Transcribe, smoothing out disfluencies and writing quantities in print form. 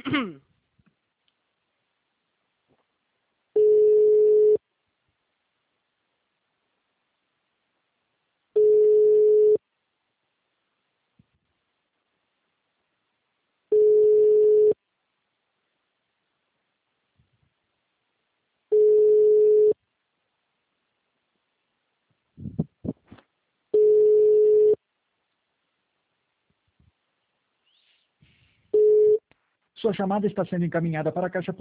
Sua chamada está sendo encaminhada para a caixa